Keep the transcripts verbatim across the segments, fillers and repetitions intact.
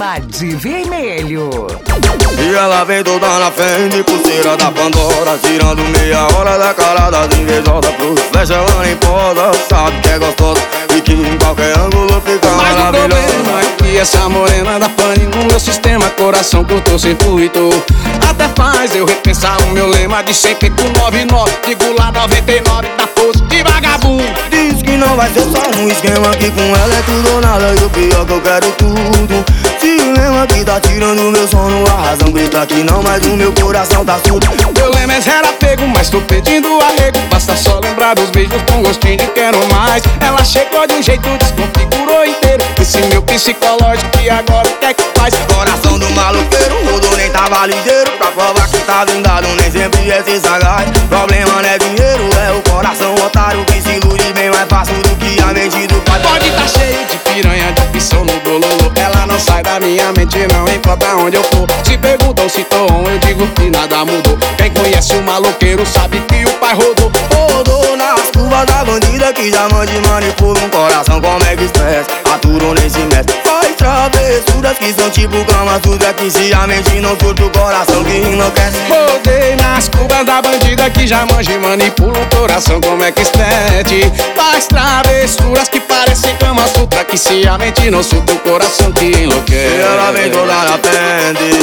chama de vermelho. E ela vem toda na frente, pulseira da Pandora, tirando meia hora da cara das invejosas. Pros flecha ela nem posa, sabe que é gostosa e que em qualquer ângulo fica mas maravilhosa. Mas o problema é que essa morena da pane no meu sistema, coração curtou circuito. Até faz eu repensar o meu lema de sempre com noventa e nove, digo lá noventa e nove, da força de vagabundo. Diz que não vai ser só um esquema, que com ela é tudo ou nada, e o pior que eu quero tudo. Se lembra que tá tirando meu sono, a razão grita que não, mas o meu coração tá surdo. Meu lema era pego, mas tô pedindo arrego. Basta só lembrar dos beijos com gostinho de quero mais. Ela chegou de um jeito, desconfigurou inteiro esse meu psicológico e agora o que é que faz? Coração do maloqueiro, rodou nem tava ligeiro. Pra provar que tá vendado, nem sempre é ser sagaz. Problema não é dinheiro, é o coração otário que se ilude bem mais fácil do que a mente do pai. Pode tá cheio de piranha, de opção no bololo. Ela não sai da minha mente, não importa onde eu for. Se perguntam se tô on, eu digo que nada mudou. Quem conhece o maloqueiro sabe que o pai rodou. Rodou nas curvas da bandida que já mande manipula um coração como é que estresse. Aturou nem se mexe, faz travessuras que são tipo cama suja, que se a mente não surta o coração que enlouquece. Rodei nas curvas da bandida que já manja e manipula o coração como é que estete. Faz travessuras que parecem cama sutra, que se a mente não surta o coração que enlouquece. E ela vem toda na frente,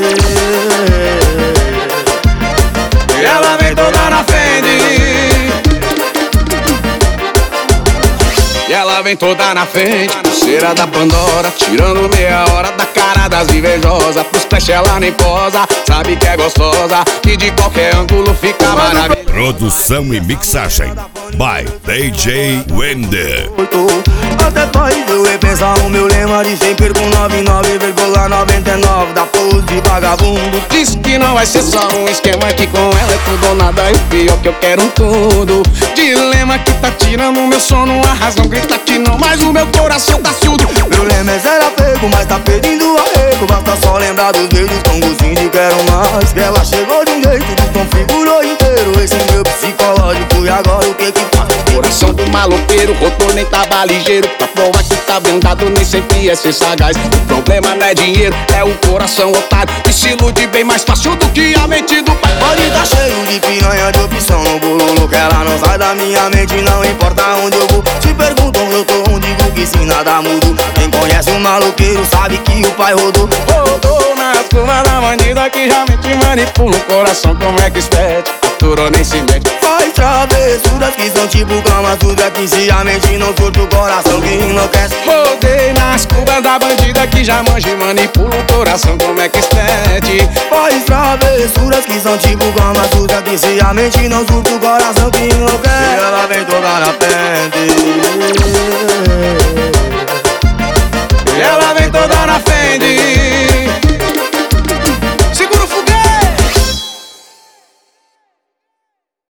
e ela vem toda na frente, e ela vem toda na frente, pulseira da Pandora, tirando meia hora da cara das invejosas. Pros flash ela nem posa, sabe que é gostosa e de qualquer ângulo fica maravilhosa. Produção e mixagem by D J Wender. até faz eu repensar o meu lema de sempre com noventa e nove vírgula noventa e nove da pose de vagabundo. Diz que não vai ser só um esquema, que com ela é tudo ou nada, e o pior que eu quero um tudo. Dilema que tá tirando o meu sono, a razão grita que não, mas o meu coração tá surdo. Meu lema é zero apego, mas tá pedindo arrego. Basta só lembrar dos beijos com gostinho de quero mais. Que ela chegou de um jeito, desconfigurou inteiro esse meu psicológico, e agora o que que faz? Coração do maloqueiro, rotor nem tava ligeiro. Pra provar que tá vendado, nem sempre é ser sagaz. O problema não é dinheiro, é o coração otário que se ilude bem mais fácil do que a mente do pai. Pode tá cheio de piranha, de opção no bololo, que ela não sai da minha mente, não importa onde eu vou. Se perguntam eu tô onde, digo que se nada mudou. Quem conhece o maloqueiro sabe que o pai rodou. Rodou nas curvas da bandida que já mente manipula o coração como é que espete. Aturou nem se mete, faz travessuras que são tipo cama suja, que se a mente não surta o coração que enlouquece. Rodei nas curvas da bandida que já manja e manipula o coração como é que espete. Faz travessuras que são tipo cama suja, que se a mente não surta o coração que enlouquece. E ela vem toda na frente,